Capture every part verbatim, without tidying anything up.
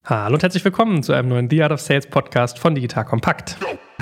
Hallo und herzlich willkommen zu einem neuen The Art of Sales Podcast von Digital Compact.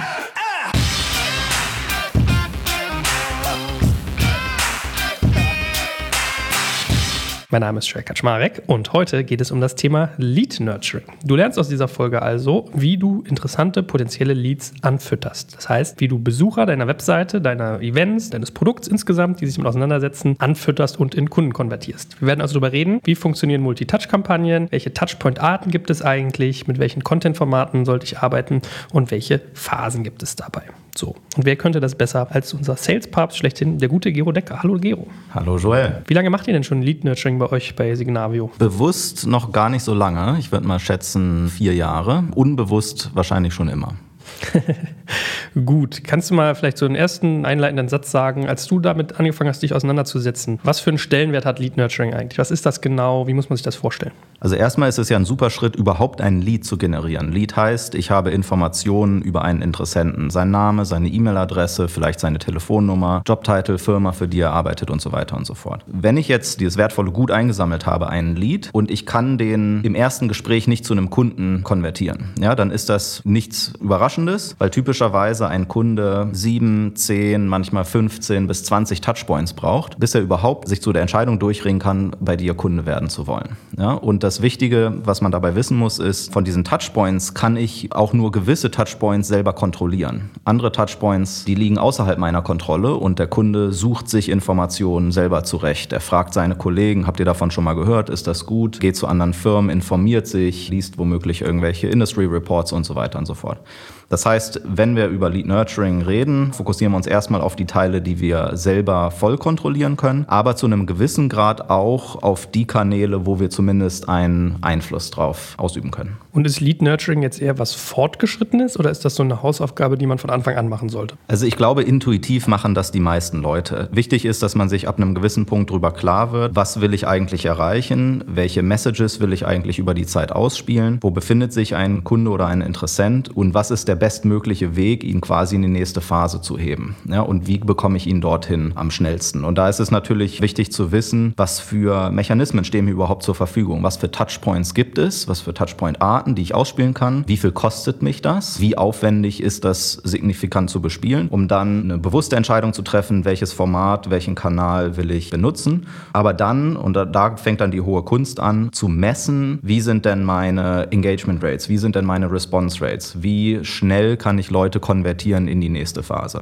Mein Name ist Shrey Kaczmarek und heute geht es um das Thema Lead Nurturing. Du lernst aus dieser Folge also, wie du interessante potenzielle Leads anfütterst. Das heißt, wie du Besucher deiner Webseite, deiner Events, deines Produkts insgesamt, die sich damit auseinandersetzen, anfütterst und in Kunden konvertierst. Wir werden also darüber reden, wie funktionieren Multi-Touch-Kampagnen, welche Touchpoint-Arten gibt es eigentlich, mit welchen Content-Formaten sollte ich arbeiten und welche Phasen gibt es dabei. So, und wer könnte das besser als unser Sales-Papst schlechthin, der gute Gero Decker. Hallo Gero. Hallo Joel. Wie lange macht ihr denn schon Lead Nurturing bei euch bei Signavio? Bewusst noch gar nicht so lange. Ich würde mal schätzen vier Jahre. Unbewusst wahrscheinlich schon immer. Gut, kannst du mal vielleicht so einen ersten einleitenden Satz sagen, als du damit angefangen hast, dich auseinanderzusetzen? Was für einen Stellenwert hat Lead Nurturing eigentlich? Was ist das genau? Wie muss man sich das vorstellen? Also erstmal ist es ja ein super Schritt, überhaupt einen Lead zu generieren. Lead heißt, ich habe Informationen über einen Interessenten. Sein Name, seine E-Mail-Adresse, vielleicht seine Telefonnummer, Jobtitel, Firma, für die er arbeitet und so weiter und so fort. Wenn ich jetzt dieses wertvolle Gut eingesammelt habe, einen Lead, und ich kann den im ersten Gespräch nicht zu einem Kunden konvertieren, ja, dann ist das nichts Überraschendes, weil typischerweise ein Kunde sieben, zehn, manchmal fünfzehn bis zwanzig Touchpoints braucht, bis er überhaupt sich zu der Entscheidung durchringen kann, bei dir Kunde werden zu wollen. Ja, und das Wichtige, was man dabei wissen muss, ist, von diesen Touchpoints kann ich auch nur gewisse Touchpoints selber kontrollieren. Andere Touchpoints, die liegen außerhalb meiner Kontrolle und der Kunde sucht sich Informationen selber zurecht. Er fragt seine Kollegen, habt ihr davon schon mal gehört, ist das gut? Geht zu anderen Firmen, informiert sich, liest womöglich irgendwelche Industry Reports und so weiter und so fort. Das heißt, wenn wir über Lead Nurturing reden, fokussieren wir uns erstmal auf die Teile, die wir selber voll kontrollieren können, aber zu einem gewissen Grad auch auf die Kanäle, wo wir zumindest einen Einfluss drauf ausüben können. Und ist Lead Nurturing jetzt eher was Fortgeschrittenes oder ist das so eine Hausaufgabe, die man von Anfang an machen sollte? Also ich glaube, intuitiv machen das die meisten Leute. Wichtig ist, dass man sich ab einem gewissen Punkt darüber klar wird, was will ich eigentlich erreichen, welche Messages will ich eigentlich über die Zeit ausspielen, wo befindet sich ein Kunde oder ein Interessent und was ist der bestmögliche Weg, ihn quasi in die nächste Phase zu heben. Ja, und wie bekomme ich ihn dorthin am schnellsten? Und da ist es natürlich wichtig zu wissen, was für Mechanismen stehen mir überhaupt zur Verfügung, was für Touchpoints gibt es, was für Touchpoint-Arten, die ich ausspielen kann, wie viel kostet mich das, wie aufwendig ist das signifikant zu bespielen, um dann eine bewusste Entscheidung zu treffen, welches Format, welchen Kanal will ich benutzen. Aber dann, und da, da fängt dann die hohe Kunst an, zu messen, wie sind denn meine Engagement Rates, wie sind denn meine Response Rates, wie schnell kann ich Leute konvertieren in die nächste Phase.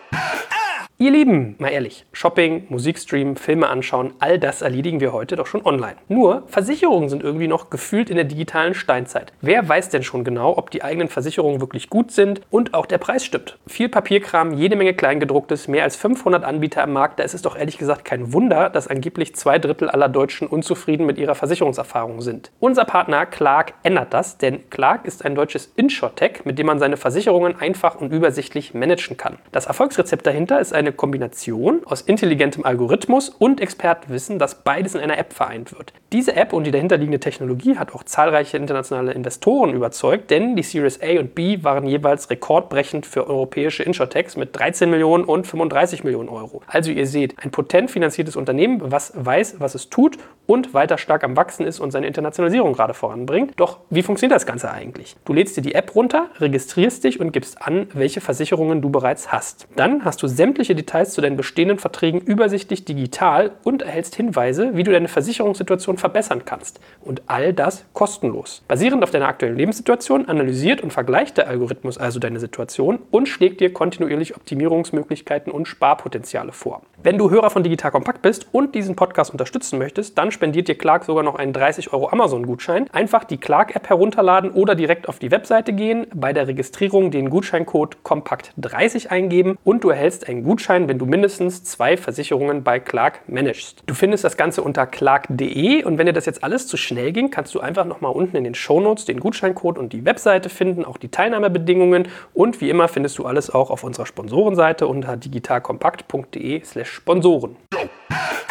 Ihr Lieben, mal ehrlich, Shopping, Musikstreamen, Filme anschauen, all das erledigen wir heute doch schon online. Nur, Versicherungen sind irgendwie noch gefühlt in der digitalen Steinzeit. Wer weiß denn schon genau, ob die eigenen Versicherungen wirklich gut sind und auch der Preis stimmt? Viel Papierkram, jede Menge Kleingedrucktes, mehr als fünfhundert Anbieter am Markt, da ist es doch ehrlich gesagt kein Wunder, dass angeblich zwei Drittel aller Deutschen unzufrieden mit ihrer Versicherungserfahrung sind. Unser Partner Clark ändert das, denn Clark ist ein deutsches Insurtech, mit dem man seine Versicherungen einfach und übersichtlich managen kann. Das Erfolgsrezept dahinter ist ein eine Kombination aus intelligentem Algorithmus und Expertenwissen, das beides in einer App vereint wird. Diese App und die dahinterliegende Technologie hat auch zahlreiche internationale Investoren überzeugt, denn die Series A und B waren jeweils rekordbrechend für europäische Insurtechs mit dreizehn Millionen und fünfunddreißig Millionen Euro. Also ihr seht, ein potent finanziertes Unternehmen, was weiß, was es tut und weiter stark am Wachsen ist und seine Internationalisierung gerade voranbringt. Doch wie funktioniert das Ganze eigentlich? Du lädst dir die App runter, registrierst dich und gibst an, welche Versicherungen du bereits hast. Dann hast du sämtliche Details zu deinen bestehenden Verträgen übersichtlich digital und erhältst Hinweise, wie du deine Versicherungssituation verbessern kannst. Und all das kostenlos. Basierend auf deiner aktuellen Lebenssituation analysiert und vergleicht der Algorithmus also deine Situation und schlägt dir kontinuierlich Optimierungsmöglichkeiten und Sparpotenziale vor. Wenn du Hörer von Digital Compact bist und diesen Podcast unterstützen möchtest, dann spendiert dir Clark sogar noch einen dreißig Euro Amazon-Gutschein. Einfach die Clark-App herunterladen oder direkt auf die Webseite gehen, bei der Registrierung den Gutscheincode Compact dreißig eingeben und du erhältst einen Gutschein, wenn du mindestens zwei Versicherungen bei Clark managst. Du findest das Ganze unter clark punkt de und wenn dir das jetzt alles zu schnell ging, kannst du einfach nochmal unten in den Shownotes den Gutscheincode und die Webseite finden, auch die Teilnahmebedingungen und wie immer findest du alles auch auf unserer Sponsorenseite unter digitalkompakt punkt de slash Sponsoren.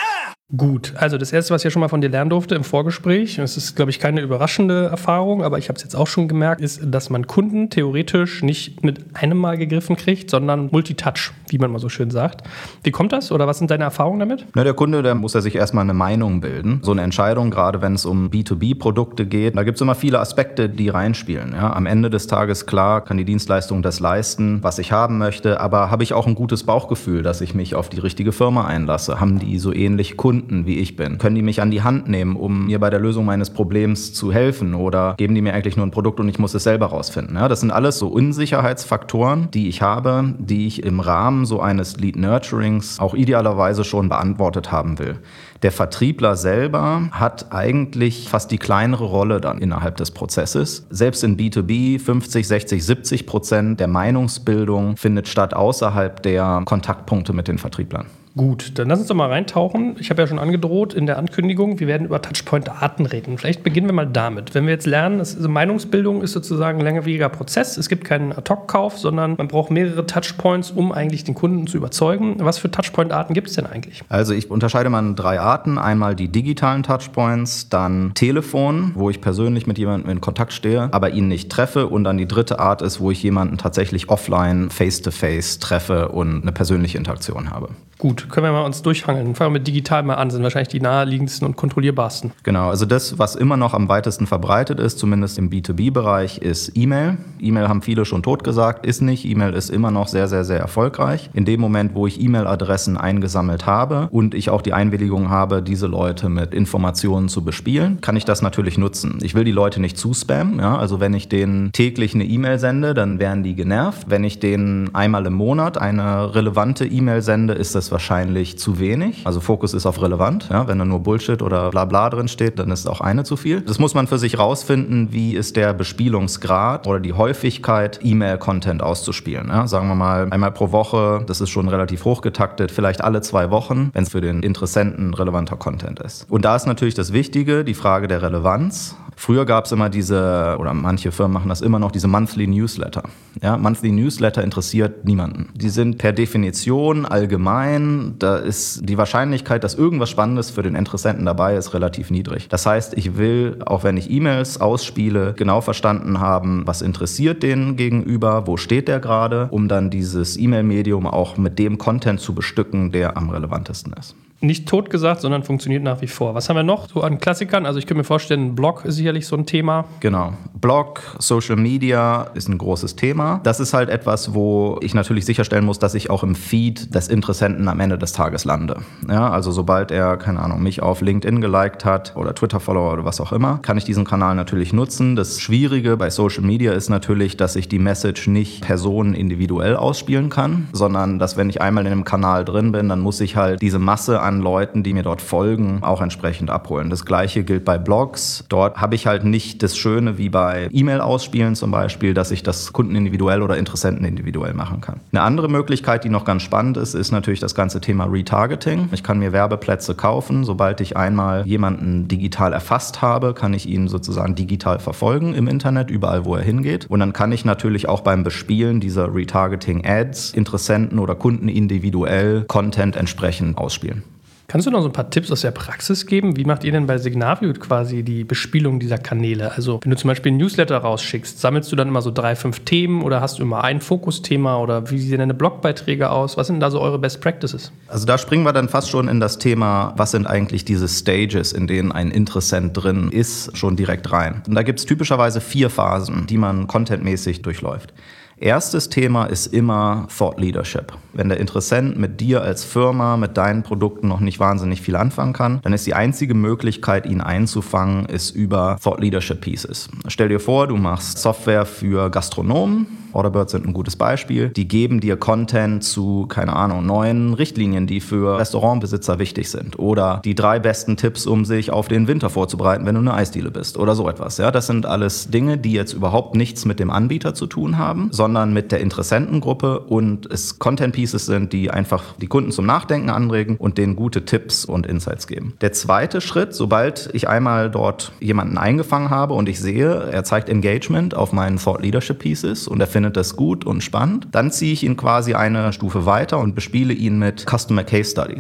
Gut, also das Erste, was ich ja schon mal von dir lernen durfte im Vorgespräch, das ist, glaube ich, keine überraschende Erfahrung, aber ich habe es jetzt auch schon gemerkt, ist, dass man Kunden theoretisch nicht mit einem Mal gegriffen kriegt, sondern Multitouch, wie man mal so schön sagt. Wie kommt das oder was sind deine Erfahrungen damit? Na, der Kunde, der muss ja sich erstmal eine Meinung bilden. So eine Entscheidung, gerade wenn es um B zwei B-Produkte geht, da gibt es immer viele Aspekte, die reinspielen. Ja, am Ende des Tages, klar, kann die Dienstleistung das leisten, was ich haben möchte, aber habe ich auch ein gutes Bauchgefühl, dass ich mich auf die richtige Firma einlasse? Haben die so ähnlich Kunden, wie ich bin? Können die mich an die Hand nehmen, um mir bei der Lösung meines Problems zu helfen? Oder geben die mir eigentlich nur ein Produkt und ich muss es selber rausfinden? Ja, das sind alles so Unsicherheitsfaktoren, die ich habe, die ich im Rahmen so eines Lead Nurturings auch idealerweise schon beantwortet haben will. Der Vertriebler selber hat eigentlich fast die kleinere Rolle dann innerhalb des Prozesses. Selbst in B zwei B fünfzig, sechzig, siebzig Prozent der Meinungsbildung findet statt außerhalb der Kontaktpunkte mit den Vertrieblern. Gut, dann lass uns doch mal reintauchen. Ich habe ja schon angedroht in der Ankündigung, wir werden über Touchpoint-Arten reden. Vielleicht beginnen wir mal damit. Wenn wir jetzt lernen, dass also Meinungsbildung ist sozusagen ein längerwieriger Prozess. Es gibt keinen Ad-Hoc-Kauf, sondern man braucht mehrere Touchpoints, um eigentlich den Kunden zu überzeugen. Was für Touchpoint-Arten gibt es denn eigentlich? Also ich unterscheide mal in drei Arten. Einmal die digitalen Touchpoints, dann Telefon, wo ich persönlich mit jemandem in Kontakt stehe, aber ihn nicht treffe. Und dann die dritte Art ist, wo ich jemanden tatsächlich offline, face-to-face treffe und eine persönliche Interaktion habe. Gut, können wir mal uns durchhangeln. Fangen wir mit digital mal an, sind wahrscheinlich die naheliegendsten und kontrollierbarsten. Genau, also das, was immer noch am weitesten verbreitet ist, zumindest im B zwei B-Bereich, ist E-Mail. E-Mail haben viele schon totgesagt, ist nicht. E-Mail ist immer noch sehr, sehr, sehr erfolgreich. In dem Moment, wo ich E-Mail-Adressen eingesammelt habe und ich auch die Einwilligung habe, diese Leute mit Informationen zu bespielen, kann ich das natürlich nutzen. Ich will die Leute nicht zuspammen. Ja? Also wenn ich denen täglich eine E-Mail sende, dann werden die genervt. Wenn ich denen einmal im Monat eine relevante E-Mail sende, ist das wahrscheinlich zu wenig. Also Fokus ist auf relevant. Ja? Wenn da nur Bullshit oder Blabla drin steht, dann ist auch eine zu viel. Das muss man für sich rausfinden, wie ist der Bespielungsgrad oder die Häufigkeit, E-Mail-Content auszuspielen. Ja? Sagen wir mal einmal pro Woche, das ist schon relativ hochgetaktet, vielleicht alle zwei Wochen, wenn es für den Interessenten relevanter Content ist. Und da ist natürlich das Wichtige, die Frage der Relevanz. Früher gab es immer diese, oder manche Firmen machen das immer noch, diese Monthly Newsletter. Ja, Monthly Newsletter interessiert niemanden. Die sind per Definition allgemein, da ist die Wahrscheinlichkeit, dass irgendwas Spannendes für den Interessenten dabei ist, relativ niedrig. Das heißt, ich will, auch wenn ich E-Mails ausspiele, genau verstanden haben, was interessiert den Gegenüber, wo steht der gerade, um dann dieses E-Mail-Medium auch mit dem Content zu bestücken, der am relevantesten ist. Nicht tot gesagt, sondern funktioniert nach wie vor. Was haben wir noch so an Klassikern? Also ich könnte mir vorstellen, ein Blog ist sicherlich so ein Thema. Genau. Blog, Social Media ist ein großes Thema. Das ist halt etwas, wo ich natürlich sicherstellen muss, dass ich auch im Feed des Interessenten am Ende des Tages lande. Ja, also sobald er, keine Ahnung, mich auf LinkedIn geliked hat oder Twitter-Follower oder was auch immer, kann ich diesen Kanal natürlich nutzen. Das Schwierige bei Social Media ist natürlich, dass ich die Message nicht Personen individuell ausspielen kann, sondern dass, wenn ich einmal in einem Kanal drin bin, dann muss ich halt diese Masse an Leuten, die mir dort folgen, auch entsprechend abholen. Das Gleiche gilt bei Blogs. Dort habe ich halt nicht das Schöne wie bei E-Mail-Ausspielen zum Beispiel, dass ich das Kunden individuell oder Interessenten individuell machen kann. Eine andere Möglichkeit, die noch ganz spannend ist, ist natürlich das ganze Thema Retargeting. Ich kann mir Werbeplätze kaufen. Sobald ich einmal jemanden digital erfasst habe, kann ich ihn sozusagen digital verfolgen im Internet, überall, wo er hingeht. Und dann kann ich natürlich auch beim Bespielen dieser Retargeting-Ads Interessenten oder Kunden individuell Content entsprechend ausspielen. Kannst du noch so ein paar Tipps aus der Praxis geben? Wie macht ihr denn bei Signavio quasi die Bespielung dieser Kanäle? Also wenn du zum Beispiel ein Newsletter rausschickst, sammelst du dann immer so drei, fünf Themen oder hast du immer ein Fokusthema oder wie sehen deine Blogbeiträge aus? Was sind da so eure Best Practices? Also da springen wir dann fast schon in das Thema, was sind eigentlich diese Stages, in denen ein Interessent drin ist, schon direkt rein. Und da gibt es typischerweise vier Phasen, die man contentmäßig durchläuft. Erstes Thema ist immer Thought Leadership. Wenn der Interessent mit dir als Firma, mit deinen Produkten noch nicht wahnsinnig viel anfangen kann, dann ist die einzige Möglichkeit, ihn einzufangen, ist über Thought Leadership Pieces. Stell dir vor, du machst Software für Gastronomen. Orderbird sind ein gutes Beispiel. Die geben dir Content zu, keine Ahnung, neuen Richtlinien, die für Restaurantbesitzer wichtig sind. Oder die drei besten Tipps, um sich auf den Winter vorzubereiten, wenn du eine Eisdiele bist. Oder so etwas. Ja, das sind alles Dinge, die jetzt überhaupt nichts mit dem Anbieter zu tun haben, sondern mit der Interessentengruppe und es Content-Pieces sind, die einfach die Kunden zum Nachdenken anregen und denen gute Tipps und Insights geben. Der zweite Schritt, sobald ich einmal dort jemanden eingefangen habe und ich sehe, er zeigt Engagement auf meinen Thought Leadership Pieces und er findet das gut und spannend, dann ziehe ich ihn quasi eine Stufe weiter und bespiele ihn mit Customer Case Studies.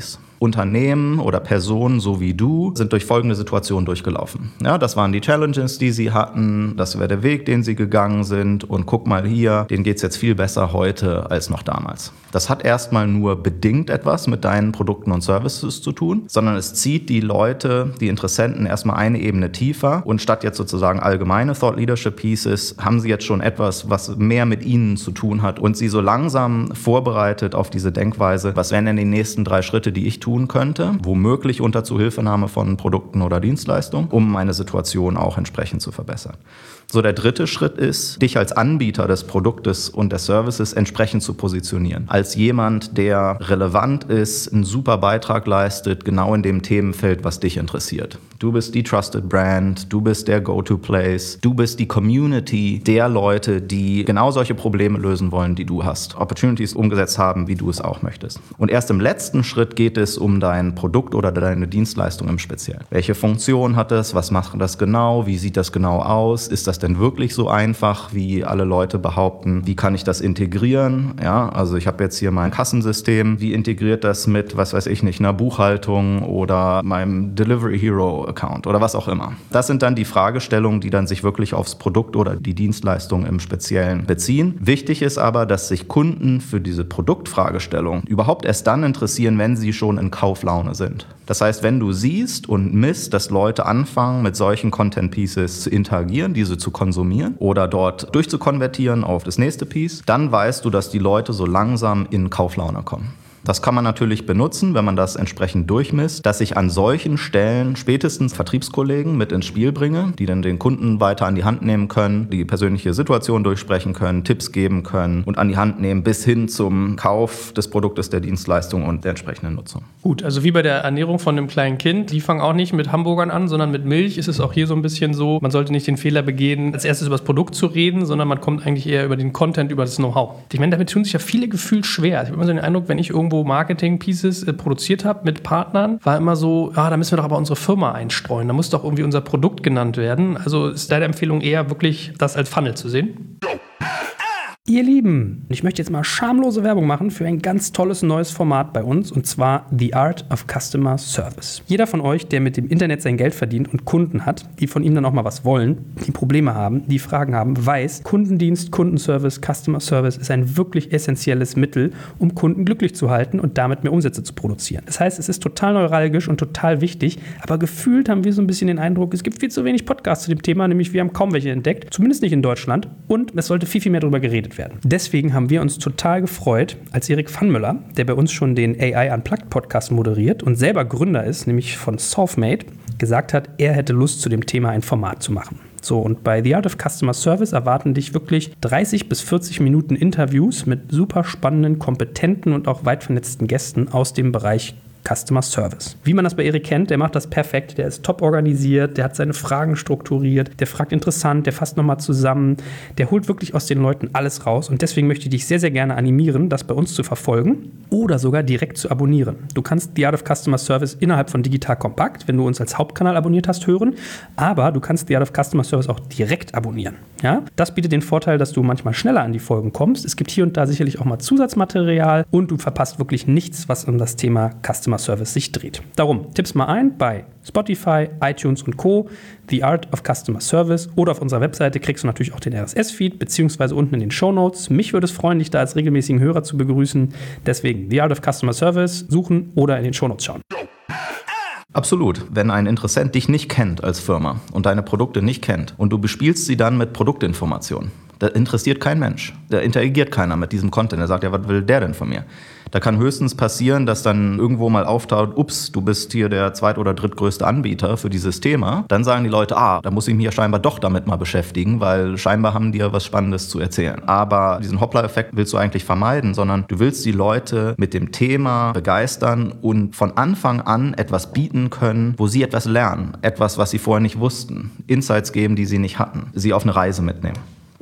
Unternehmen oder Personen so wie du sind durch folgende Situationen durchgelaufen. Ja, das waren die Challenges, die sie hatten, das wäre der Weg, den sie gegangen sind und guck mal hier, denen geht's jetzt viel besser heute als noch damals. Das hat erstmal nur bedingt etwas mit deinen Produkten und Services zu tun, sondern es zieht die Leute, die Interessenten erstmal eine Ebene tiefer und statt jetzt sozusagen allgemeine Thought Leadership Pieces haben sie jetzt schon etwas, was mehr mit ihnen zu tun hat und sie so langsam vorbereitet auf diese Denkweise, was wären denn die nächsten drei Schritte, die ich tun könnte, womöglich unter Zuhilfenahme von Produkten oder Dienstleistungen, um meine Situation auch entsprechend zu verbessern. So, der dritte Schritt ist, dich als Anbieter des Produktes und des Services entsprechend zu positionieren. Als jemand, der relevant ist, einen super Beitrag leistet, genau in dem Themenfeld, was dich interessiert. Du bist die Trusted Brand, du bist der Go-To-Place, du bist die Community der Leute, die genau solche Probleme lösen wollen, die du hast. Opportunities umgesetzt haben, wie du es auch möchtest. Und erst im letzten Schritt geht es um dein Produkt oder deine Dienstleistung im Speziellen. Welche Funktion hat es? Was macht das genau? Wie sieht das genau aus? Ist das denn wirklich so einfach, wie alle Leute behaupten? Wie kann ich das integrieren? Ja, also ich habe jetzt hier mein Kassensystem. Wie integriert das mit, was weiß ich nicht, einer Buchhaltung oder meinem Delivery Hero Account oder was auch immer? Das sind dann die Fragestellungen, die dann sich wirklich aufs Produkt oder die Dienstleistung im Speziellen beziehen. Wichtig ist aber, dass sich Kunden für diese Produktfragestellung überhaupt erst dann interessieren, wenn sie schon in Kauflaune sind. Das heißt, wenn du siehst und misst, dass Leute anfangen, mit solchen Content Pieces zu interagieren, diese zu konsumieren oder dort durchzukonvertieren auf das nächste Piece, dann weißt du, dass die Leute so langsam in Kauflaune kommen. Das kann man natürlich benutzen, wenn man das entsprechend durchmisst, dass ich an solchen Stellen spätestens Vertriebskollegen mit ins Spiel bringe, die dann den Kunden weiter an die Hand nehmen können, die persönliche Situation durchsprechen können, Tipps geben können und an die Hand nehmen bis hin zum Kauf des Produktes, der Dienstleistung und der entsprechenden Nutzung. Gut, also wie bei der Ernährung von einem kleinen Kind, die fangen auch nicht mit Hamburgern an, sondern mit Milch. Ist es auch hier so ein bisschen so, man sollte nicht den Fehler begehen, als erstes über das Produkt zu reden, sondern man kommt eigentlich eher über den Content, über das Know-how. Ich meine, damit tun sich ja viele gefühlt schwer. Ich habe immer so den Eindruck, wenn ich irgendwo Marketing-Pieces äh, produziert habe mit Partnern, war immer so, ja, da müssen wir doch aber unsere Firma einstreuen, da muss doch irgendwie unser Produkt genannt werden. Also ist deine Empfehlung eher wirklich, das als Funnel zu sehen? Ihr Lieben, ich möchte jetzt mal schamlose Werbung machen für ein ganz tolles neues Format bei uns, und zwar The Art of Customer Service. Jeder von euch, der mit dem Internet sein Geld verdient und Kunden hat, die von ihm dann auch mal was wollen, die Probleme haben, die Fragen haben, weiß, Kundendienst, Kundenservice, Customer Service ist ein wirklich essentielles Mittel, um Kunden glücklich zu halten und damit mehr Umsätze zu produzieren. Das heißt, es ist total neuralgisch und total wichtig, aber gefühlt haben wir so ein bisschen den Eindruck, es gibt viel zu wenig Podcasts zu dem Thema, nämlich wir haben kaum welche entdeckt, zumindest nicht in Deutschland, und es sollte viel, viel mehr darüber geredet werden. Deswegen haben wir uns total gefreut, als Erik Pfannmüller, der bei uns schon den A I Unplugged Podcast moderiert und selber Gründer ist, nämlich von Solvemate, gesagt hat, er hätte Lust, zu dem Thema ein Format zu machen. So, und bei The Art of Customer Service erwarten dich wirklich dreißig bis vierzig Minuten Interviews mit super spannenden, kompetenten und auch weit vernetzten Gästen aus dem Bereich Customer Service. Wie man das bei Erik kennt, der macht das perfekt, der ist top organisiert, der hat seine Fragen strukturiert, der fragt interessant, der fasst nochmal zusammen, der holt wirklich aus den Leuten alles raus, und deswegen möchte ich dich sehr, sehr gerne animieren, das bei uns zu verfolgen oder sogar direkt zu abonnieren. Du kannst The Art of Customer Service innerhalb von Digital Kompakt, wenn du uns als Hauptkanal abonniert hast, hören, aber du kannst The Art of Customer Service auch direkt abonnieren. Ja? Das bietet den Vorteil, dass du manchmal schneller an die Folgen kommst. Es gibt hier und da sicherlich auch mal Zusatzmaterial und du verpasst wirklich nichts, was um das Thema Customer Service sich dreht. Darum, tipp's mal ein bei Spotify, iTunes und Co. The Art of Customer Service, oder auf unserer Webseite kriegst du natürlich auch den R S S-Feed, beziehungsweise unten in den Shownotes. Mich würde es freuen, dich da als regelmäßigen Hörer zu begrüßen. Deswegen The Art of Customer Service suchen oder in den Shownotes schauen. Absolut. Wenn ein Interessent dich nicht kennt als Firma und deine Produkte nicht kennt und du bespielst sie dann mit Produktinformationen, da interessiert kein Mensch. Da interagiert keiner mit diesem Content. Er sagt, ja, was will der denn von mir? Da kann höchstens passieren, dass dann irgendwo mal auftaucht, ups, du bist hier der zweit- oder drittgrößte Anbieter für dieses Thema. Dann sagen die Leute, ah, da muss ich mich ja scheinbar doch damit mal beschäftigen, weil scheinbar haben die ja was Spannendes zu erzählen. Aber diesen Hoppla-Effekt willst du eigentlich vermeiden, sondern du willst die Leute mit dem Thema begeistern und von Anfang an etwas bieten können, wo sie etwas lernen. Etwas, was sie vorher nicht wussten. Insights geben, die sie nicht hatten. Sie auf eine Reise mitnehmen.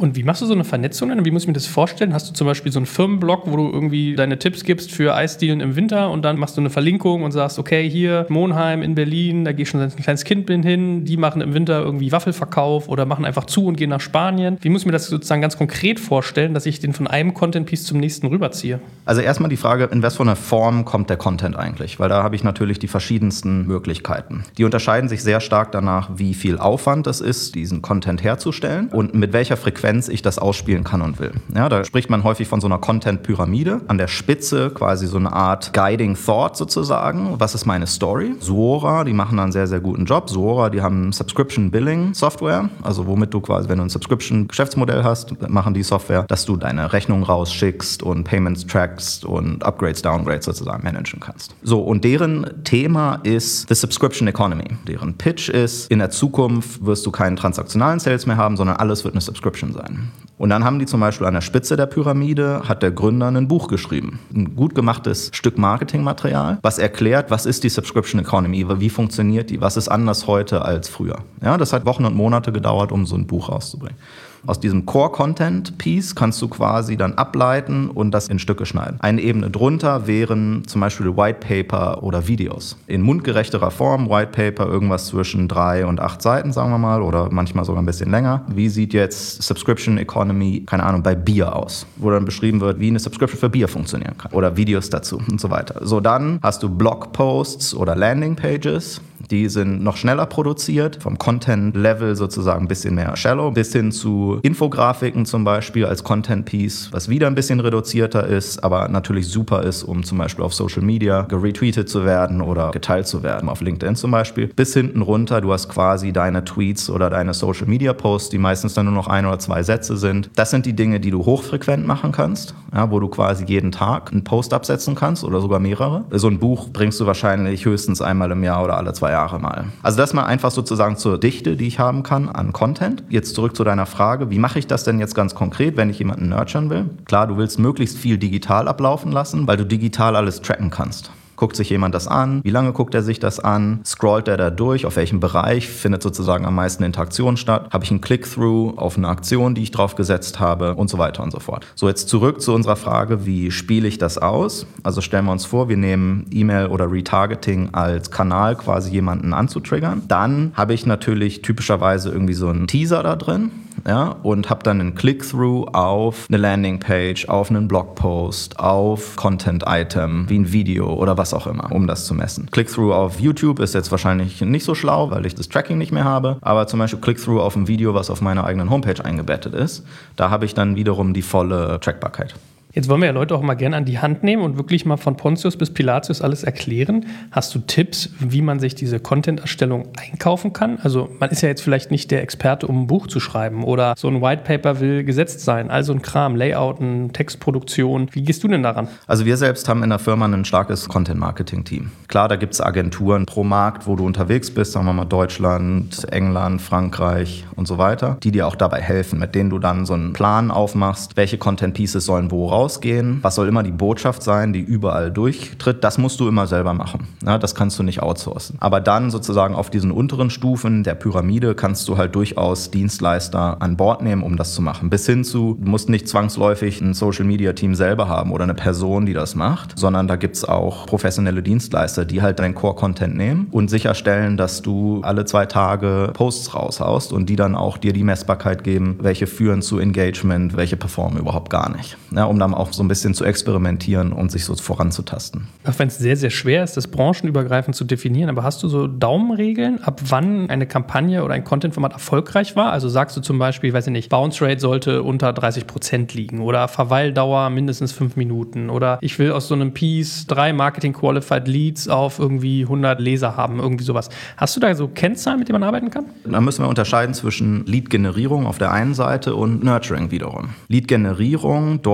Und wie machst du so eine Vernetzung denn? Wie muss ich mir das vorstellen? Hast du zum Beispiel so einen Firmenblog, wo du irgendwie deine Tipps gibst für Eisdielen im Winter und dann machst du eine Verlinkung und sagst, okay, hier Monheim in Berlin, da gehe ich schon als ein kleines Kind hin, die machen im Winter irgendwie Waffelverkauf oder machen einfach zu und gehen nach Spanien. Wie muss ich mir das sozusagen ganz konkret vorstellen, dass ich den von einem Content-Piece zum nächsten rüberziehe? Also erstmal die Frage, in was für einer Form kommt der Content eigentlich? Weil da habe ich natürlich die verschiedensten Möglichkeiten. Die unterscheiden sich sehr stark danach, wie viel Aufwand es ist, diesen Content herzustellen und mit welcher Frequenz ich das ausspielen kann und will. Ja, da spricht man häufig von so einer Content-Pyramide. An der Spitze quasi so eine Art Guiding Thought sozusagen. Was ist meine Story? Suora, die machen da einen sehr, sehr guten Job. Suora, die haben Subscription Billing Software, also womit du quasi, wenn du ein Subscription-Geschäftsmodell hast, machen die Software, dass du deine Rechnung rausschickst und Payments trackst und Upgrades, Downgrades sozusagen managen kannst. So, und deren Thema ist the Subscription Economy. Deren Pitch ist, in der Zukunft wirst du keinen transaktionalen Sales mehr haben, sondern alles wird eine Subscription sein. Und dann haben die zum Beispiel an der Spitze der Pyramide, hat der Gründer ein Buch geschrieben. Ein gut gemachtes Stück Marketingmaterial, was erklärt, was ist die Subscription Economy, wie funktioniert die, was ist anders heute als früher. Ja, das hat Wochen und Monate gedauert, um so ein Buch rauszubringen. Aus diesem Core-Content-Piece kannst du quasi dann ableiten und das in Stücke schneiden. Eine Ebene drunter wären zum Beispiel White Paper oder Videos. In mundgerechterer Form, White Paper irgendwas zwischen drei und acht Seiten, sagen wir mal, oder manchmal sogar ein bisschen länger. Wie sieht jetzt Subscription Economy, keine Ahnung, bei Bier aus? Wo dann beschrieben wird, wie eine Subscription für Bier funktionieren kann. Oder Videos dazu und so weiter. So, dann hast du Blogposts oder Landingpages. Die sind noch schneller produziert, vom Content-Level sozusagen ein bisschen mehr shallow, bis hin zu Infografiken zum Beispiel als Content-Piece, was wieder ein bisschen reduzierter ist, aber natürlich super ist, um zum Beispiel auf Social Media geretweetet zu werden oder geteilt zu werden, auf LinkedIn zum Beispiel. Bis hinten runter, du hast quasi deine Tweets oder deine Social-Media-Posts, die meistens dann nur noch ein oder zwei Sätze sind. Das sind die Dinge, die du hochfrequent machen kannst, ja, wo du quasi jeden Tag einen Post absetzen kannst oder sogar mehrere. So ein Buch bringst du wahrscheinlich höchstens einmal im Jahr oder alle zwei Jahre mal. Also das mal einfach sozusagen zur Dichte, die ich haben kann an Content. Jetzt zurück zu deiner Frage, wie mache ich das denn jetzt ganz konkret, wenn ich jemanden nurturen will? Klar, du willst möglichst viel digital ablaufen lassen, weil du digital alles tracken kannst. Guckt sich jemand das an? Wie lange guckt er sich das an? Scrollt er da durch? Auf welchem Bereich findet sozusagen am meisten Interaktion statt? Habe ich einen Click-Through auf eine Aktion, die ich drauf gesetzt habe? Und so weiter und so fort. So, jetzt zurück zu unserer Frage, wie spiele ich das aus? Also stellen wir uns vor, wir nehmen E-Mail oder Retargeting als Kanal, quasi jemanden anzutriggern. Dann habe ich natürlich typischerweise irgendwie so einen Teaser da drin. Ja, und habe dann einen Click-Through auf eine Landingpage, auf einen Blogpost, auf Content-Item, wie ein Video oder was auch immer, um das zu messen. Click-Through auf YouTube ist jetzt wahrscheinlich nicht so schlau, weil ich das Tracking nicht mehr habe, aber zum Beispiel Click-Through auf ein Video, was auf meiner eigenen Homepage eingebettet ist, da habe ich dann wiederum die volle Trackbarkeit. Jetzt wollen wir ja Leute auch mal gerne an die Hand nehmen und wirklich mal von Pontius bis Pilatus alles erklären. Hast du Tipps, wie man sich diese Content-Erstellung einkaufen kann? Also man ist ja jetzt vielleicht nicht der Experte, um ein Buch zu schreiben oder so ein White Paper will gesetzt sein. Also ein Kram, Layouten, Textproduktion. Wie gehst du denn daran? Also wir selbst haben in der Firma ein starkes Content-Marketing-Team. Klar, da gibt es Agenturen pro Markt, wo du unterwegs bist, sagen wir mal Deutschland, England, Frankreich und so weiter, die dir auch dabei helfen, mit denen du dann so einen Plan aufmachst, welche Content-Pieces sollen wo raus rausgehen, was soll immer die Botschaft sein, die überall durchtritt, das musst du immer selber machen. Ja, das kannst du nicht outsourcen. Aber dann sozusagen auf diesen unteren Stufen der Pyramide kannst du halt durchaus Dienstleister an Bord nehmen, um das zu machen. Bis hin zu, du musst nicht zwangsläufig ein Social-Media-Team selber haben oder eine Person, die das macht, sondern da gibt es auch professionelle Dienstleister, die halt deinen Core-Content nehmen und sicherstellen, dass du alle zwei Tage Posts raushaust und die dann auch dir die Messbarkeit geben, welche führen zu Engagement, welche performen überhaupt gar nicht. Ja, um dann auch so ein bisschen zu experimentieren und sich so voranzutasten. Auch wenn es sehr, sehr schwer ist, das branchenübergreifend zu definieren, aber hast du so Daumenregeln, ab wann eine Kampagne oder ein Content-Format erfolgreich war? Also sagst du zum Beispiel, weiß ich nicht, Bounce Rate sollte unter dreißig Prozent liegen oder Verweildauer mindestens fünf Minuten oder ich will aus so einem Piece drei Marketing-Qualified Leads auf irgendwie hundert Leser haben, irgendwie sowas. Hast du da so Kennzahlen, mit denen man arbeiten kann? Da müssen wir unterscheiden zwischen Lead-Generierung auf der einen Seite und Nurturing wiederum. Lead-Generierung, dort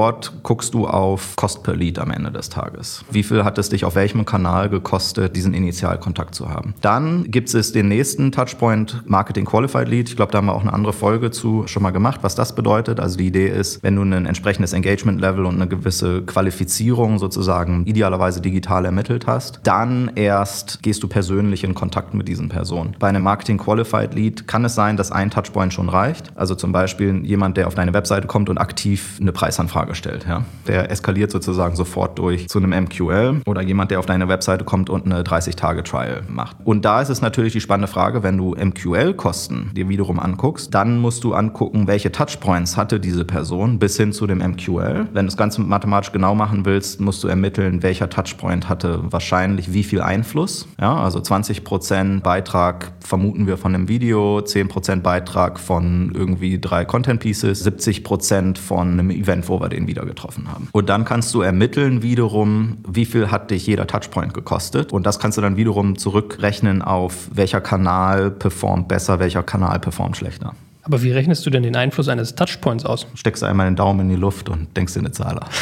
guckst du auf Cost per Lead am Ende des Tages. Wie viel hat es dich auf welchem Kanal gekostet, diesen Initialkontakt zu haben? Dann gibt es den nächsten Touchpoint, Marketing Qualified Lead. Ich glaube, da haben wir auch eine andere Folge zu schon mal gemacht, was das bedeutet. Also die Idee ist, wenn du ein entsprechendes Engagement-Level und eine gewisse Qualifizierung sozusagen idealerweise digital ermittelt hast, dann erst gehst du persönlich in Kontakt mit diesen Personen. Bei einem Marketing Qualified Lead kann es sein, dass ein Touchpoint schon reicht. Also zum Beispiel jemand, der auf deine Webseite kommt und aktiv eine Preisanfrage stellt. Ja? Der eskaliert sozusagen sofort durch zu einem M Q L oder jemand, der auf deine Webseite kommt und eine dreißig-Tage-Trial macht. Und da ist es natürlich die spannende Frage, wenn du M Q L-Kosten dir wiederum anguckst, dann musst du angucken, welche Touchpoints hatte diese Person bis hin zu dem M Q L. Wenn du das Ganze mathematisch genau machen willst, musst du ermitteln, welcher Touchpoint hatte wahrscheinlich wie viel Einfluss. Ja, also zwanzig Prozent Beitrag vermuten wir von einem Video, zehn Prozent Beitrag von irgendwie drei Content Pieces, siebzig Prozent von einem Event, wo wir den wieder getroffen haben. Und dann kannst du ermitteln wiederum, wie viel hat dich jeder Touchpoint gekostet. Und das kannst du dann wiederum zurückrechnen auf, welcher Kanal performt besser, welcher Kanal performt schlechter. Aber wie rechnest du denn den Einfluss eines Touchpoints aus? Steckst du einmal den Daumen in die Luft und denkst dir eine Zahl aus.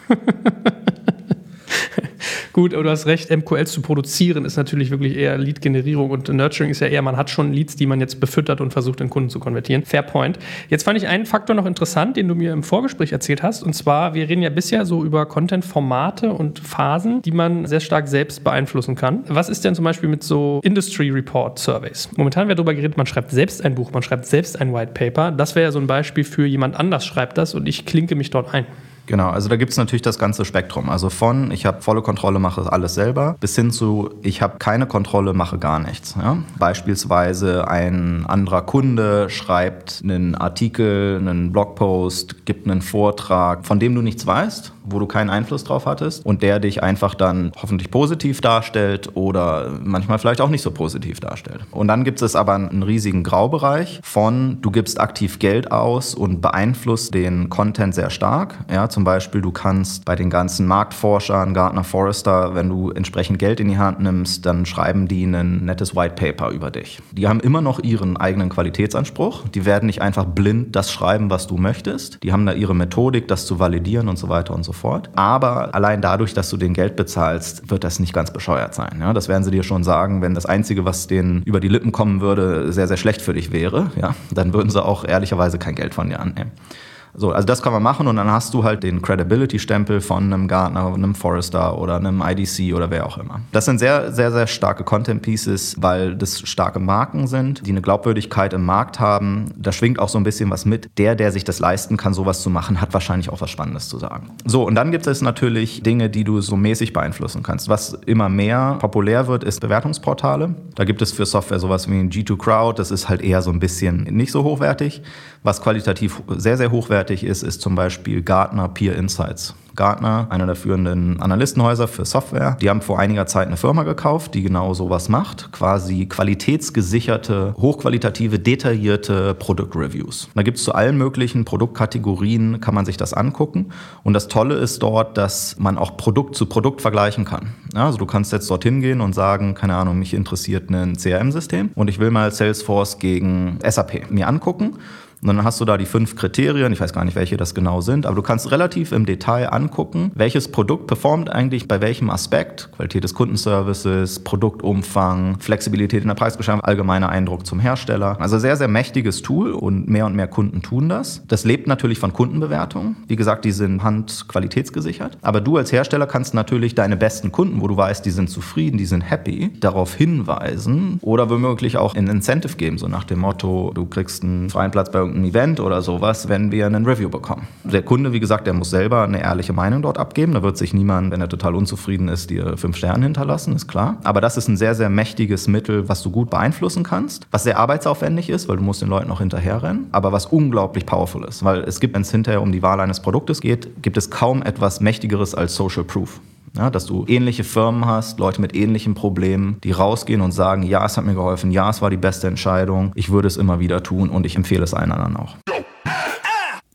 Gut, aber du hast recht, M Q Ls zu produzieren ist natürlich wirklich eher Lead-Generierung und Nurturing ist ja eher, man hat schon Leads, die man jetzt befüttert und versucht, in Kunden zu konvertieren. Fair point. Jetzt fand ich einen Faktor noch interessant, den du mir im Vorgespräch erzählt hast, und zwar, wir reden ja bisher so über Content-Formate und Phasen, die man sehr stark selbst beeinflussen kann. Was ist denn zum Beispiel mit so Industry-Report-Surveys? Momentan wird darüber geredet, man schreibt selbst ein Buch, man schreibt selbst ein White Paper. Das wäre ja so ein Beispiel für jemand anders schreibt das und ich klinke mich dort ein. Genau, also da gibt es natürlich das ganze Spektrum. Also von, ich habe volle Kontrolle, mache alles selber, bis hin zu, ich habe keine Kontrolle, mache gar nichts. Ja? Beispielsweise ein anderer Kunde schreibt einen Artikel, einen Blogpost, gibt einen Vortrag, von dem du nichts weißt, wo du keinen Einfluss drauf hattest und der dich einfach dann hoffentlich positiv darstellt oder manchmal vielleicht auch nicht so positiv darstellt. Und dann gibt es aber einen riesigen Graubereich von, du gibst aktiv Geld aus und beeinflusst den Content sehr stark. Ja, zum Beispiel, du kannst bei den ganzen Marktforschern, Gartner, Forrester, wenn du entsprechend Geld in die Hand nimmst, dann schreiben die ein nettes White Paper über dich. Die haben immer noch ihren eigenen Qualitätsanspruch. Die werden nicht einfach blind das schreiben, was du möchtest. Die haben da ihre Methodik, das zu validieren und so weiter und so fort. Aber allein dadurch, dass du denen Geld bezahlst, wird das nicht ganz bescheuert sein. Ja, das werden sie dir schon sagen, wenn das Einzige, was denen über die Lippen kommen würde, sehr, sehr schlecht für dich wäre, ja, dann würden sie auch ehrlicherweise kein Geld von dir annehmen. So, also das kann man machen und dann hast du halt den Credibility-Stempel von einem Gartner, einem Forrester oder einem I D C oder wer auch immer. Das sind sehr, sehr, sehr starke Content-Pieces, weil das starke Marken sind, die eine Glaubwürdigkeit im Markt haben. Da schwingt auch so ein bisschen was mit. Der, der sich das leisten kann, sowas zu machen, hat wahrscheinlich auch was Spannendes zu sagen. So, und dann gibt es natürlich Dinge, die du so mäßig beeinflussen kannst. Was immer mehr populär wird, ist Bewertungsportale. Da gibt es für Software sowas wie ein G zwei Crowd. Das ist halt eher so ein bisschen nicht so hochwertig. Was qualitativ sehr, sehr hochwertig ist, ist zum Beispiel Gartner Peer Insights. Gartner, einer der führenden Analystenhäuser für Software, die haben vor einiger Zeit eine Firma gekauft, die genau sowas macht, quasi qualitätsgesicherte, hochqualitative, detaillierte Produktreviews. Da gibt es zu allen möglichen Produktkategorien, kann man sich das angucken. Und das Tolle ist dort, dass man auch Produkt zu Produkt vergleichen kann. Ja, also du kannst jetzt dorthin gehen und sagen, keine Ahnung, mich interessiert ein C R M-System und ich will mal Salesforce gegen S A P mir angucken. Und dann hast du da die fünf Kriterien, ich weiß gar nicht, welche das genau sind, aber du kannst relativ im Detail angucken, welches Produkt performt eigentlich bei welchem Aspekt, Qualität des Kundenservices, Produktumfang, Flexibilität in der Preisgestaltung, allgemeiner Eindruck zum Hersteller. Also sehr, sehr mächtiges Tool und mehr und mehr Kunden tun das. Das lebt natürlich von Kundenbewertungen. Wie gesagt, die sind handqualitätsgesichert. Aber du als Hersteller kannst natürlich deine besten Kunden, wo du weißt, die sind zufrieden, die sind happy, darauf hinweisen oder womöglich auch ein Incentive geben, so nach dem Motto, du kriegst einen freien Platz bei ein Event oder sowas, wenn wir einen Review bekommen. Der Kunde, wie gesagt, der muss selber eine ehrliche Meinung dort abgeben. Da wird sich niemand, wenn er total unzufrieden ist, dir fünf Sterne hinterlassen, ist klar. Aber das ist ein sehr, sehr mächtiges Mittel, was du gut beeinflussen kannst, was sehr arbeitsaufwendig ist, weil du musst den Leuten auch hinterherrennen, aber was unglaublich powerful ist. Weil es gibt, wenn es hinterher um die Wahl eines Produktes geht, gibt es kaum etwas Mächtigeres als Social Proof. Ja, dass du ähnliche Firmen hast, Leute mit ähnlichen Problemen, die rausgehen und sagen, ja, es hat mir geholfen, ja, es war die beste Entscheidung, ich würde es immer wieder tun und ich empfehle es allen anderen auch.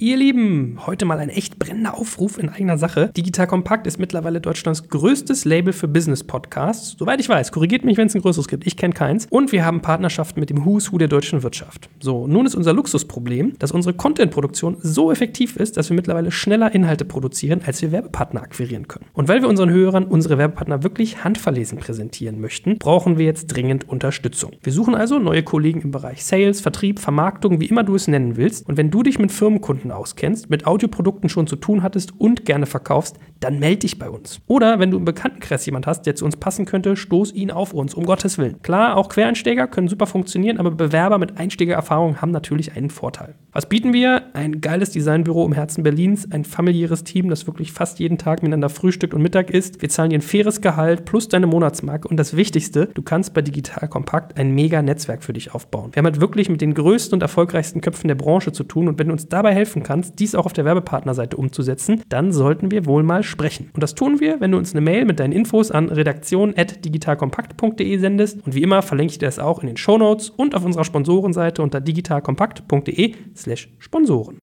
Ihr Lieben, heute mal ein echt brennender Aufruf in eigener Sache. Digital Kompakt ist mittlerweile Deutschlands größtes Label für Business-Podcasts. Soweit ich weiß, korrigiert mich, wenn es ein größeres gibt. Ich kenne keins. Und wir haben Partnerschaften mit dem Who's Who der deutschen Wirtschaft. So, nun ist unser Luxusproblem, dass unsere Content-Produktion so effektiv ist, dass wir mittlerweile schneller Inhalte produzieren, als wir Werbepartner akquirieren können. Und weil wir unseren Hörern unsere Werbepartner wirklich handverlesen präsentieren möchten, brauchen wir jetzt dringend Unterstützung. Wir suchen also neue Kollegen im Bereich Sales, Vertrieb, Vermarktung, wie immer du es nennen willst. Und wenn du dich mit Firmenkunden auskennst, mit Audioprodukten schon zu tun hattest und gerne verkaufst, dann melde dich bei uns. Oder wenn du im Bekanntenkreis jemand hast, der zu uns passen könnte, stoß ihn auf uns, um Gottes Willen. Klar, auch Quereinsteiger können super funktionieren, aber Bewerber mit Einsteigererfahrung haben natürlich einen Vorteil. Was bieten wir? Ein geiles Designbüro im Herzen Berlins, ein familiäres Team, das wirklich fast jeden Tag miteinander frühstückt und Mittag isst. Wir zahlen dir ein faires Gehalt plus deine Monatsmarke und das Wichtigste, du kannst bei Digital Kompakt ein mega Netzwerk für dich aufbauen. Wir haben halt wirklich mit den größten und erfolgreichsten Köpfen der Branche zu tun und wenn du uns dabei helfen kannst, dies auch auf der Werbepartnerseite umzusetzen, dann sollten wir wohl mal sprechen. Und das tun wir, wenn du uns eine Mail mit deinen Infos an redaktion at digitalkompakt punkt de sendest und wie immer verlinke ich dir das auch in den Shownotes und auf unserer Sponsorenseite unter digitalkompakt punkt de slash Sponsoren.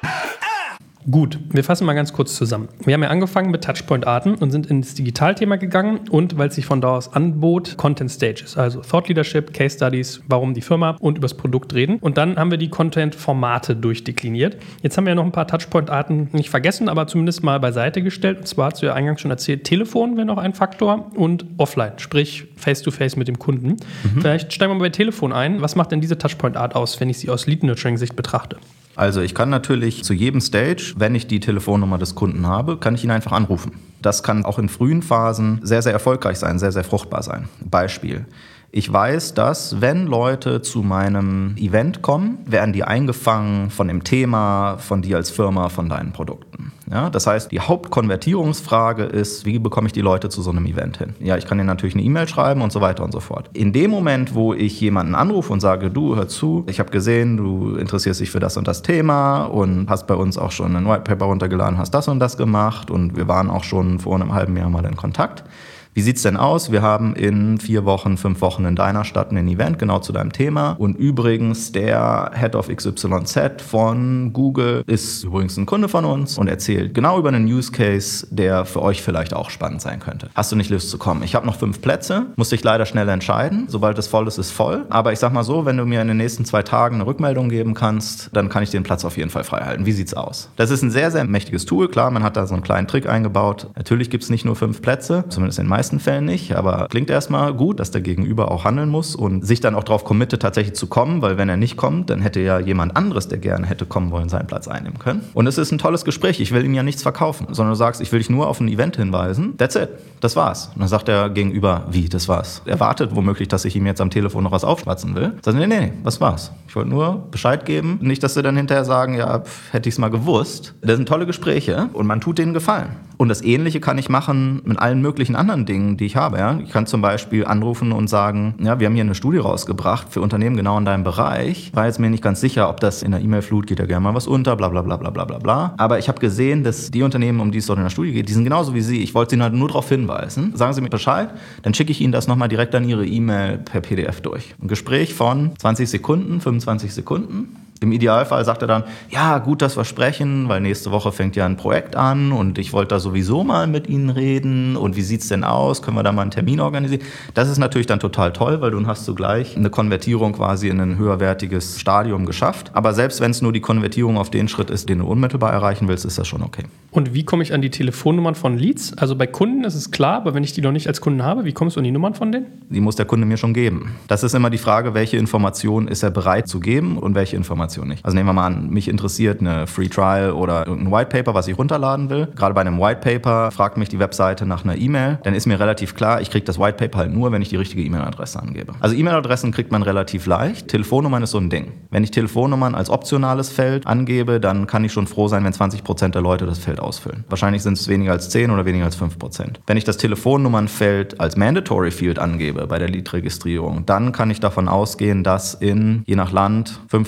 Gut, wir fassen mal ganz kurz zusammen. Wir haben ja angefangen mit Touchpoint-Arten und sind ins Digitalthema gegangen und, weil es sich von da aus anbot, Content Stages, also Thought Leadership, Case Studies, warum die Firma und über das Produkt reden. Und dann haben wir die Content-Formate durchdekliniert. Jetzt haben wir ja noch ein paar Touchpoint-Arten nicht vergessen, aber zumindest mal beiseite gestellt. Und zwar hast du ja eingangs schon erzählt, Telefon wäre noch ein Faktor und Offline, sprich Face-to-Face mit dem Kunden. Mhm. Vielleicht steigen wir mal bei Telefon ein. Was macht denn diese Touchpoint-Art aus, wenn ich sie aus Lead-Nurturing-Sicht betrachte? Also ich kann natürlich zu jedem Stage, wenn ich die Telefonnummer des Kunden habe, kann ich ihn einfach anrufen. Das kann auch in frühen Phasen sehr, sehr erfolgreich sein, sehr, sehr fruchtbar sein. Beispiel. Ich weiß, dass, wenn Leute zu meinem Event kommen, werden die eingefangen von dem Thema, von dir als Firma, von deinen Produkten. Ja, das heißt, die Hauptkonvertierungsfrage ist, wie bekomme ich die Leute zu so einem Event hin? Ja, ich kann denen natürlich eine E-Mail schreiben und so weiter und so fort. In dem Moment, wo ich jemanden anrufe und sage, du, hör zu, ich habe gesehen, du interessierst dich für das und das Thema und hast bei uns auch schon ein White Paper runtergeladen, hast das und das gemacht und wir waren auch schon vor einem halben Jahr mal in Kontakt. Wie sieht's denn aus? Wir haben in vier Wochen, fünf Wochen in deiner Stadt ein Event genau zu deinem Thema. Und übrigens, der Head of X Y Z von Google ist übrigens ein Kunde von uns und erzählt genau über einen Use Case, der für euch vielleicht auch spannend sein könnte. Hast du nicht Lust zu kommen? Ich habe noch fünf Plätze, muss dich leider schnell entscheiden. Sobald es voll ist, ist voll. Aber ich sag mal so, wenn du mir in den nächsten zwei Tagen eine Rückmeldung geben kannst, dann kann ich den Platz auf jeden Fall frei halten. Wie sieht's aus? Das ist ein sehr, sehr mächtiges Tool. Klar, man hat da so einen kleinen Trick eingebaut. Natürlich gibt's nicht nur fünf Plätze, zumindest in den meisten Fällen nicht, aber klingt erstmal gut, dass der Gegenüber auch handeln muss und sich dann auch darauf committet, tatsächlich zu kommen, weil wenn er nicht kommt, dann hätte ja jemand anderes, der gerne hätte kommen wollen, seinen Platz einnehmen können. Und es ist ein tolles Gespräch. Ich will ihm ja nichts verkaufen, sondern du sagst, ich will dich nur auf ein Event hinweisen. That's it. Das war's. Und dann sagt der Gegenüber, wie, das war's? Er wartet womöglich, dass ich ihm jetzt am Telefon noch was aufschwatzen will. Sagt, nee, nee, das war's. Ich wollte nur Bescheid geben. Nicht, dass sie dann hinterher sagen, ja, pf, hätte ich es mal gewusst. Das sind tolle Gespräche und man tut denen Gefallen. Und das Ähnliche kann ich machen mit allen möglichen anderen Dingen, die ich habe. Ja. Ich kann zum Beispiel anrufen und sagen, ja, wir haben hier eine Studie rausgebracht für Unternehmen genau in deinem Bereich. War jetzt mir nicht ganz sicher, ob das in der E-Mail-Flut geht ja gerne mal was unter, bla bla bla bla bla bla. Aber ich habe gesehen, dass die Unternehmen, um die es dort in der Studie geht, die sind genauso wie Sie. Ich wollte Sie halt nur darauf hinweisen. Sagen Sie mir Bescheid, dann schicke ich Ihnen das nochmal direkt an Ihre E-Mail per P D F durch. Ein Gespräch von zwanzig Sekunden, fünfundzwanzig Sekunden. Im Idealfall sagt er dann, ja, gut, dass wir sprechen, weil nächste Woche fängt ja ein Projekt an und ich wollte da sowieso mal mit Ihnen reden und wie sieht's denn aus, können wir da mal einen Termin organisieren? Das ist natürlich dann total toll, weil du hast sogleich eine Konvertierung quasi in ein höherwertiges Stadium geschafft. Aber selbst wenn es nur die Konvertierung auf den Schritt ist, den du unmittelbar erreichen willst, ist das schon okay. Und wie komme ich an die Telefonnummern von Leads? Also bei Kunden ist es klar, aber wenn ich die noch nicht als Kunden habe, wie kommst du an die Nummern von denen? Die muss der Kunde mir schon geben. Das ist immer die Frage, welche Informationen ist er bereit zu geben und welche Informationen nicht. Also nehmen wir mal an, mich interessiert eine Free Trial oder ein White Paper, was ich runterladen will. Gerade bei einem White Paper fragt mich die Webseite nach einer E-Mail. Dann ist mir relativ klar, ich kriege das White Paper halt nur, wenn ich die richtige E-Mail-Adresse angebe. Also E-Mail-Adressen kriegt man relativ leicht. Telefonnummern ist so ein Ding. Wenn ich Telefonnummern als optionales Feld angebe, dann kann ich schon froh sein, wenn zwanzig Prozent der Leute das Feld ausfüllen. Wahrscheinlich sind es weniger als zehn oder weniger als fünf Prozent. Wenn ich das Telefonnummernfeld als Mandatory Field angebe bei der Lead-Registrierung, dann kann ich davon ausgehen, dass in, je nach Land, fünfzig, sechzig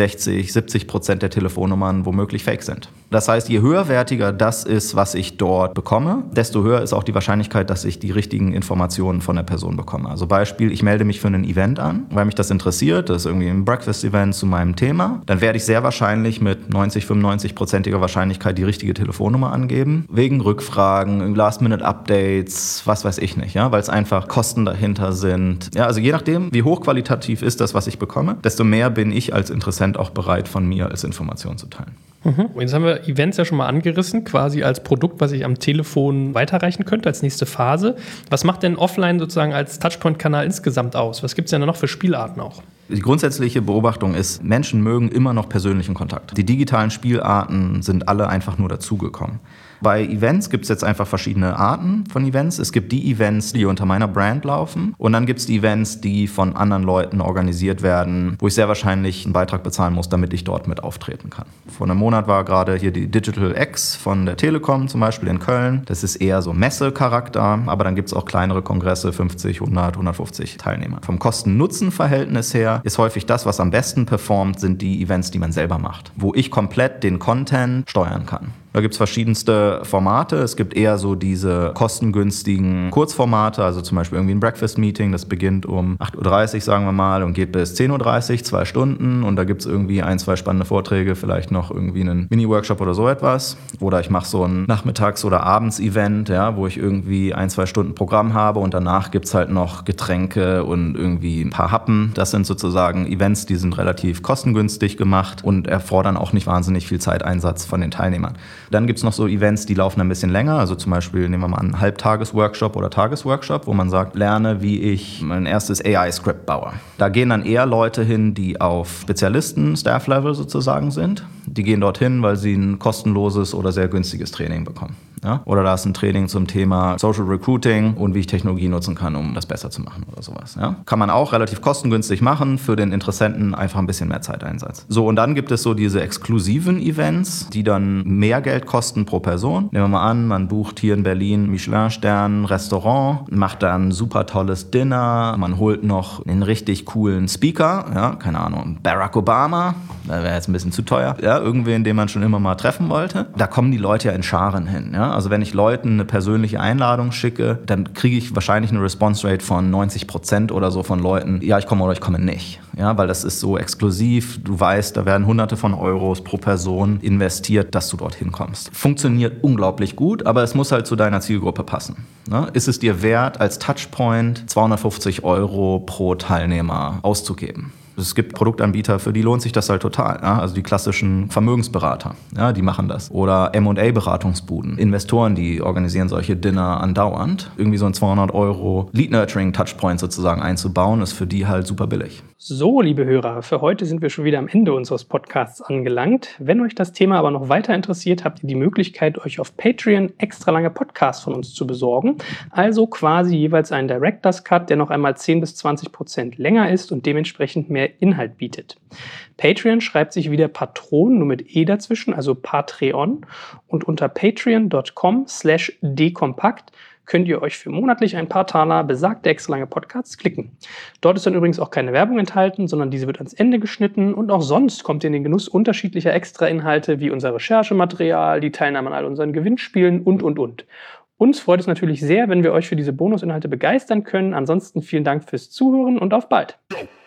sechzig, siebzig Prozent der Telefonnummern womöglich fake sind. Das heißt, je höherwertiger das ist, was ich dort bekomme, desto höher ist auch die Wahrscheinlichkeit, dass ich die richtigen Informationen von der Person bekomme. Also Beispiel, ich melde mich für ein Event an, weil mich das interessiert, das ist irgendwie ein Breakfast-Event zu meinem Thema. Dann werde ich sehr wahrscheinlich mit neunzig, fünfundneunzig-prozentiger Wahrscheinlichkeit die richtige Telefonnummer angeben. Wegen Rückfragen, Last-Minute-Updates, was weiß ich nicht, ja, weil es einfach Kosten dahinter sind. Ja, also je nachdem, wie hochqualitativ ist das, was ich bekomme, desto mehr bin ich als Interessent auch bereit, von mir als Information zu teilen. Mhm. Jetzt haben wir Events ja schon mal angerissen, quasi als Produkt, was ich am Telefon weiterreichen könnte, als nächste Phase. Was macht denn offline sozusagen als Touchpoint-Kanal insgesamt aus? Was gibt es denn da noch für Spielarten auch? Die grundsätzliche Beobachtung ist, Menschen mögen immer noch persönlichen Kontakt. Die digitalen Spielarten sind alle einfach nur dazugekommen. Bei Events gibt es jetzt einfach verschiedene Arten von Events. Es gibt die Events, die unter meiner Brand laufen. Und dann gibt es die Events, die von anderen Leuten organisiert werden, wo ich sehr wahrscheinlich einen Beitrag bezahlen muss, damit ich dort mit auftreten kann. Vor einem Monat war gerade hier die Digital X von der Telekom zum Beispiel in Köln. Das ist eher so Messecharakter, aber dann gibt es auch kleinere Kongresse, fünfzig, hundert, hundertfünfzig Teilnehmer. Vom Kosten-Nutzen-Verhältnis her ist häufig das, was am besten performt, sind die Events, die man selber macht, wo ich komplett den Content steuern kann. Da gibt es verschiedenste Formate. Es gibt eher so diese kostengünstigen Kurzformate, also zum Beispiel irgendwie ein Breakfast-Meeting, das beginnt um acht Uhr dreißig, sagen wir mal, und geht bis zehn Uhr dreißig, zwei Stunden. Und da gibt es irgendwie ein, zwei spannende Vorträge, vielleicht noch irgendwie einen Mini-Workshop oder so etwas. Oder ich mache so ein Nachmittags- oder Abends-Event, ja, wo ich irgendwie ein, zwei Stunden Programm habe und danach gibt es halt noch Getränke und irgendwie ein paar Happen. Das sind sozusagen Events, die sind relativ kostengünstig gemacht und erfordern auch nicht wahnsinnig viel Zeiteinsatz von den Teilnehmern. Dann gibt es noch so Events, die laufen ein bisschen länger. Also zum Beispiel nehmen wir mal einen Halbtages-Workshop oder Tagesworkshop, wo man sagt, lerne, wie ich mein erstes A I-Script baue. Da gehen dann eher Leute hin, die auf Spezialisten, Staff-Level sozusagen sind. Die gehen dorthin, weil sie ein kostenloses oder sehr günstiges Training bekommen. Ja? Oder da ist ein Training zum Thema Social Recruiting und wie ich Technologie nutzen kann, um das besser zu machen oder sowas. Ja? Kann man auch relativ kostengünstig machen, für den Interessenten einfach ein bisschen mehr Zeiteinsatz. So, und dann gibt es so diese exklusiven Events, die dann mehr Geld kosten pro Person. Nehmen wir mal an, man bucht hier in Berlin Michelin-Stern, Restaurant, macht dann ein super tolles Dinner, man holt noch einen richtig coolen Speaker, ja, keine Ahnung, Barack Obama, da wäre jetzt ein bisschen zu teuer, ja, irgendwen, den man schon immer mal treffen wollte. Da kommen die Leute ja in Scharen hin, ja. Also wenn ich Leuten eine persönliche Einladung schicke, dann kriege ich wahrscheinlich eine Response Rate von neunzig Prozent oder so von Leuten, ja, ich komme oder ich komme nicht. Ja, weil das ist so exklusiv, du weißt, da werden hunderte von Euros pro Person investiert, dass du dorthin kommst. Funktioniert unglaublich gut, aber es muss halt zu deiner Zielgruppe passen. Ne? Ist es dir wert, als Touchpoint zweihundertfünfzig Euro pro Teilnehmer auszugeben? Es gibt Produktanbieter, für die lohnt sich das halt total. Ja? Also die klassischen Vermögensberater, ja, die machen das. Oder M und A-Beratungsbuden, Investoren, die organisieren solche Dinner andauernd. Irgendwie so ein zweihundert Euro Lead-Nurturing-Touchpoint sozusagen einzubauen, ist für die halt super billig. So, liebe Hörer, für heute sind wir schon wieder am Ende unseres Podcasts angelangt. Wenn euch das Thema aber noch weiter interessiert, habt ihr die Möglichkeit, euch auf Patreon extra lange Podcasts von uns zu besorgen. Also quasi jeweils einen Director's Cut, der noch einmal zehn bis zwanzig Prozent länger ist und dementsprechend mehr Inhalt bietet. Patreon schreibt sich wieder Patron, nur mit E dazwischen, also Patreon. Und unter patreon.com slash dekompakt könnt ihr euch für monatlich ein paar Taler besagte extra lange Podcasts klicken. Dort ist dann übrigens auch keine Werbung enthalten, sondern diese wird ans Ende geschnitten und auch sonst kommt ihr in den Genuss unterschiedlicher Extra-Inhalte wie unser Recherchematerial, die Teilnahme an all unseren Gewinnspielen und, und, und. Uns freut es natürlich sehr, wenn wir euch für diese Bonusinhalte begeistern können. Ansonsten vielen Dank fürs Zuhören und auf bald.